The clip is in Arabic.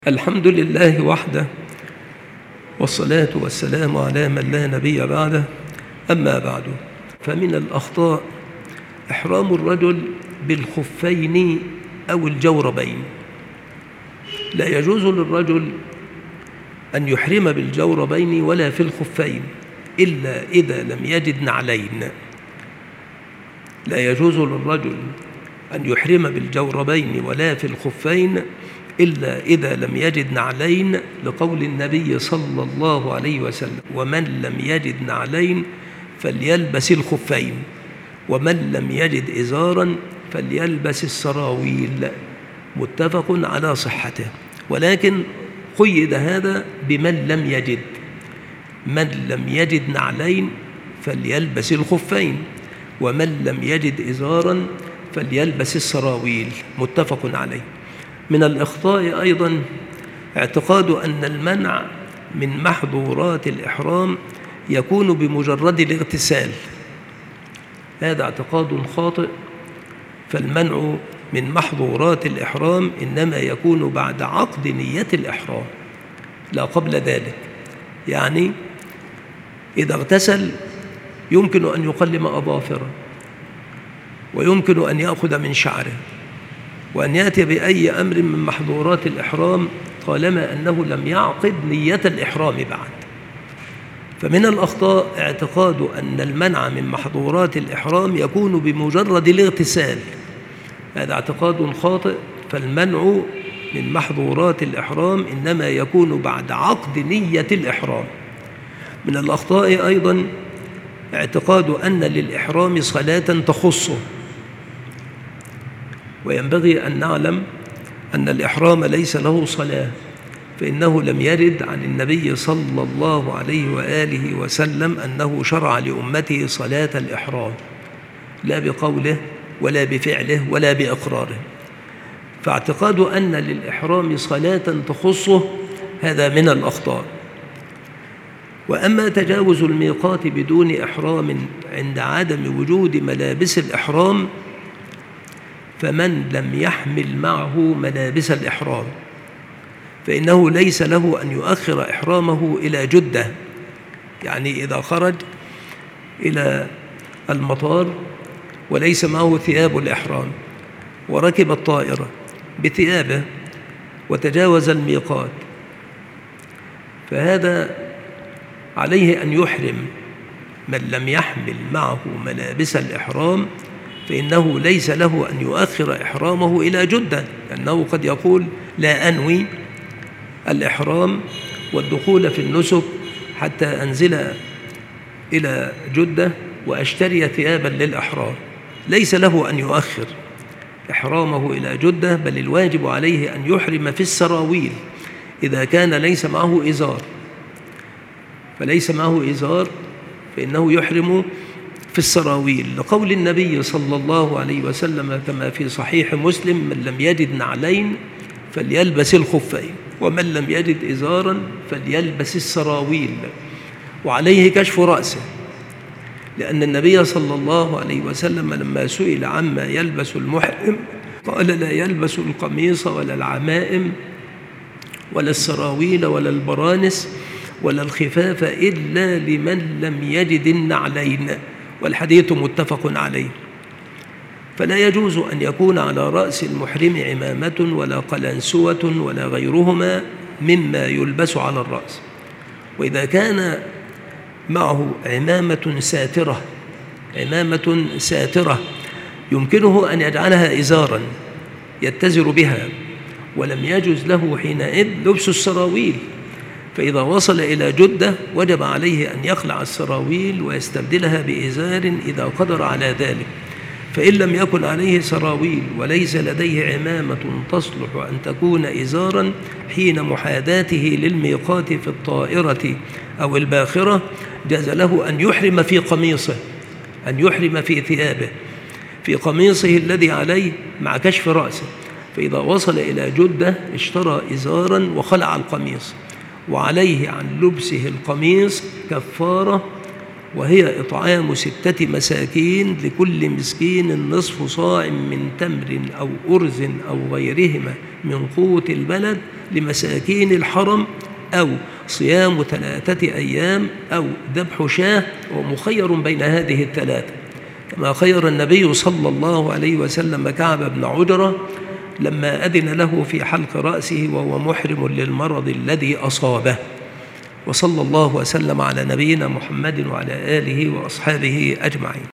الحمد لله وحده، والصلاة والسلام على من لا نبي بعده. أما بعد، فمن الأخطاء إحرام الرجل بالخفين أو الجوربين. لا يجوز للرجل أن يحرم بالجوربين ولا في الخفين إلا إذا لم يجد نعلين. لا يجوز للرجل أن يحرم بالجوربين ولا في الخفين إلا إذا لم يجد نعلين، لقول النبي صلى الله عليه وسلم: ومن لم يجد نعلين فليلبس الخفين، ومن لم يجد إزارا فليلبس السراويل. متفق على صحته، ولكن قيد هذا بمن لم يجد. من لم يجد نعلين فليلبس الخفين، ومن لم يجد إزارا فليلبس السراويل. متفق عليه. من الإخطاء أيضا اعتقاد أن المنع من محظورات الإحرام يكون بمجرد الاغتسال. هذا اعتقاد خاطئ، فالمنع من محظورات الإحرام إنما يكون بعد عقد نية الإحرام، لا قبل ذلك. يعني إذا اغتسل يمكن أن يقلم أظافره، ويمكن أن يأخذ من شعره، وأن يأتي بأي أمر من محظورات الإحرام طالما أنه لم يعقد نية الإحرام بعد. فمن الأخطاء اعتقاد أن المنع من محظورات الإحرام يكون بمجرد الاغتسال. هذا اعتقاد خاطئ، فالمنع من محظورات الإحرام إنما يكون بعد عقد نية الإحرام. من الأخطاء أيضا اعتقاد أن للإحرام صلاة تخصه، وينبغي أن نعلم أن الإحرام ليس له صلاة، فإنه لم يرد عن النبي صلى الله عليه وآله وسلم أنه شرع لأمته صلاة الإحرام، لا بقوله ولا بفعله ولا بإقراره. فاعتقاد أن للإحرام صلاة تخصه هذا من الأخطاء. وأما تجاوز الميقات بدون إحرام عند عدم وجود ملابس الإحرام، فمن لم يحمل معه ملابس الإحرام فإنه ليس له أن يؤخر إحرامه إلى جدة. يعني إذا خرج إلى المطار وليس معه ثياب الإحرام، وركب الطائرة بثيابه وتجاوز الميقات، فهذا عليه أن يحرم. من لم يحمل معه ملابس الإحرام فإنه ليس له أن يؤخر إحرامه إلى جدة، لأنه قد يقول: لا أنوي الإحرام والدخول في النسك حتى أنزل إلى جدة وأشتري ثيابا للإحرام. ليس له أن يؤخر إحرامه إلى جدة، بل الواجب عليه أن يحرم في السراويل إذا كان ليس معه إزار. فليس معه إزار فإنه يحرم في السراويل، لقول النبي صلى الله عليه وسلم كما في صحيح مسلم: من لم يجد نعلين فليلبس الخفين، ومن لم يجد إزارا فليلبس السراويل، وعليه كشف رأسه، لأن النبي صلى الله عليه وسلم لما سئل عما يلبس المحرم قال: لا يلبس القميص ولا العمائم ولا السراويل ولا البرانس ولا الخفاف إلا لمن لم يجد النعلين. والحديث متفق عليه. فلا يجوز أن يكون على رأس المحرم عمامة ولا قلنسوة ولا غيرهما مما يلبس على الرأس. وإذا كان معه عمامة ساترة يمكنه أن يجعلها إزارا يتزر بها، ولم يجوز له حينئذ لبس السراويل. فإذا وصل إلى جدة وجب عليه أن يخلع السراويل ويستبدلها بإزار إذا قدر على ذلك. فإن لم يكن عليه سراويل وليس لديه عمامة تصلح أن تكون إزارا حين محاذاته للميقات في الطائرة أو الباخرة، جاز له أن يحرم في قميصه، أن يحرم في ثيابه، في قميصه الذي عليه مع كشف رأسه. فإذا وصل إلى جدة اشترى إزارا وخلع القميص، وعليه عن لبسه القميص كفارة وهي إطعام 6 مساكين، لكل مسكين نصف صاع من تمر أو أرز أو غيرهما من قوت البلد لمساكين الحرم، أو صيام 3 أيام، أو ذبح شاة، ومخير بين هذه ال3، كما خير النبي صلى الله عليه وسلم كعب بن عجرة لما أذن له في حلق رأسه وهو محرم للمرض الذي أصابه. وصلى الله وسلم على نبينا محمد وعلى آله وأصحابه أجمعين.